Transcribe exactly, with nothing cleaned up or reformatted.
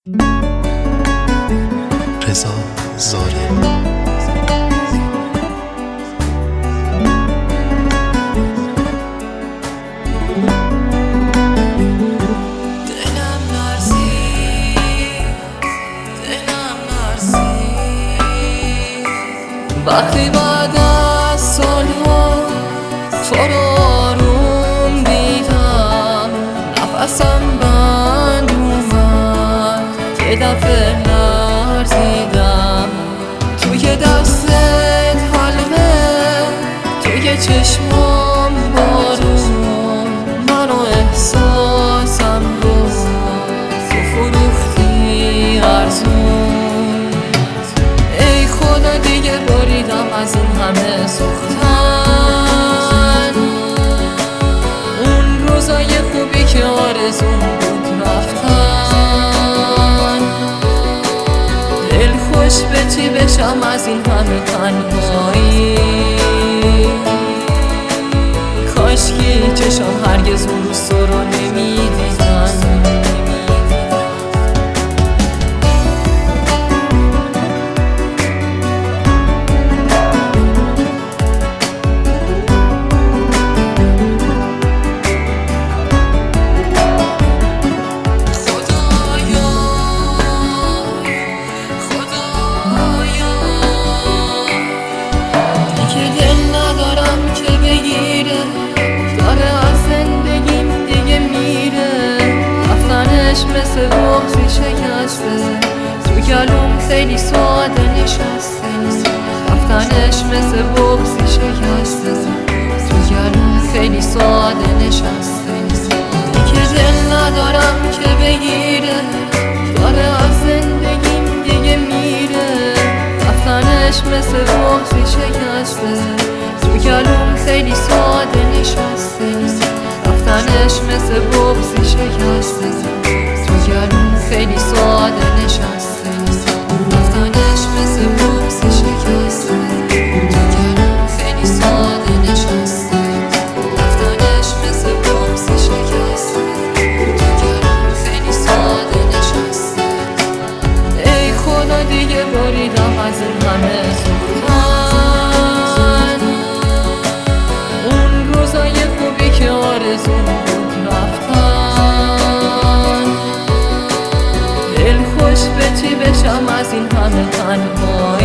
رضا زاره. وقتی بعد از سالها تو رو آروم دیدم، نفسم بند اومد، یه دفعه لرزیدم. توی دستت حلقه، توی چشمام بارون، منو احساسم رو تو فروختی ارزون. ای خدا دیگه بریدم از این همه سوختن، اون روزای خوبی که آرزون بود رفتن. دل خوش به چی بشم از این همه تنهایی، کاشکی چشم هرگز اون روز تو رو نمیدیدن. مثل بغضی شکسته، تو گلوم خیلی ساده نشسته. رفتنش مثل بغضی شکسته، تو گلوم خیلی ساده نشسته. دیگه دل ندارم که بگیره، داره از زندگیم دیگه میره. رفتنش مثل بغضی شکسته، تو گلوم خیلی ساده نشسته. رفتنش مثل بغضی شکسته، گلوم خیلی ساده نشسته. رفتنش مثل بغضی شکسته، گلوم خیلی ساده نشسته. رفتنش مثل بغضی شکسته، گلوم خیلی ساده نشسته. ای خدا دیگه بریدم از این همه سوختن، اون روزای خوبی که آرزون بود رفتن. به چی بشم از این همه تنها